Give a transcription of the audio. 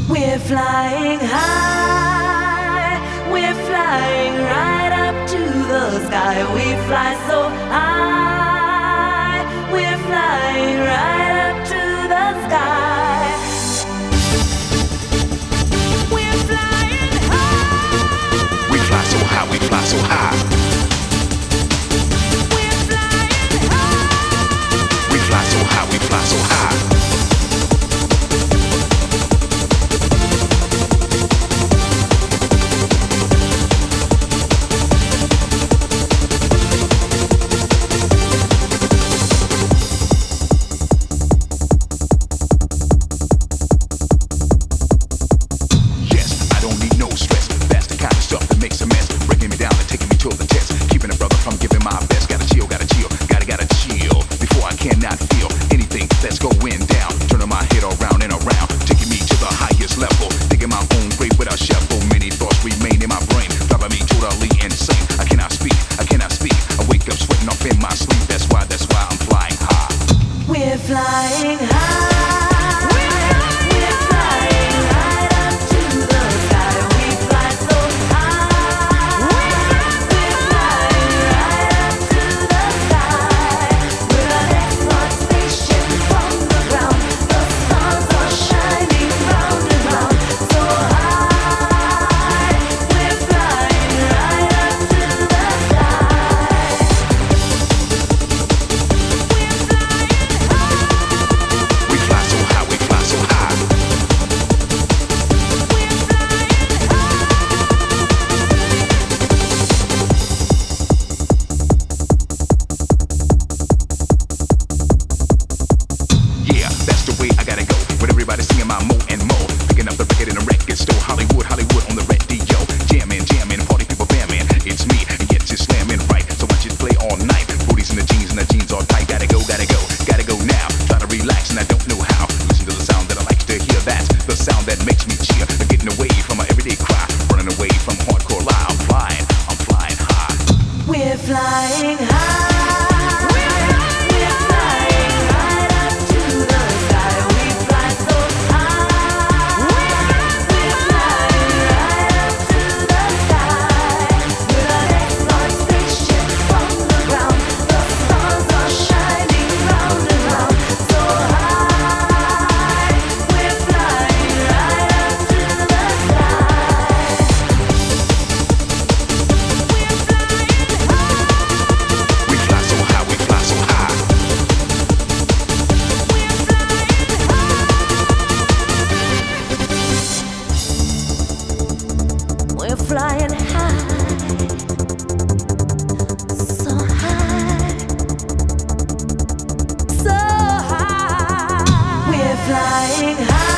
We're flying high, we're flying right up to the sky. We fly so high, we're flying right up to the sky. We're flying high. We fly so high, we fly so high. We're flying high. We fly so high, we fly so high. Cannot feel anything that's going down. Turning my head around and around, taking me to the highest level. Digging my own grave without shovel. Many thoughts remain in my brain, driving me totally insane. I cannot speak, I cannot speak. I wake up sweating off in my sleep. That's why I'm flying high. We're flying high. We're flying right up to the sky. We fly so high. We're flying right up to the sky. We're an export spaceship from the ground. The stars are shining round and round. So high. We're flying right up to the sky. We fly so high, we fly so high. Yeah, that's the way I gotta go. With everybody singing my mo and mo. Picking up the record in the record store. Hollywood, Hollywood on the radio. Jamming, jamming, party people bamming. It's me, and yet it's slamming right. So I just play all night. Booties in the jeans and the jeans all tight. Gotta go, gotta go, gotta go now. Try to relax and I don't know how. Listen to the sound that I like to hear. That's the sound that makes me cheer. Getting away from my everyday cry. Running away from hardcore lie. I'm flying high. We're flying high. We're flying right up to the sky. We fly so high. We're flying right up to the sky. We're an export spaceship from the ground. The stars are shining round and round. So high. We're flying right up to the sky. We fly so high, we fly so high. We're flying high, so high, so high. We're flying high.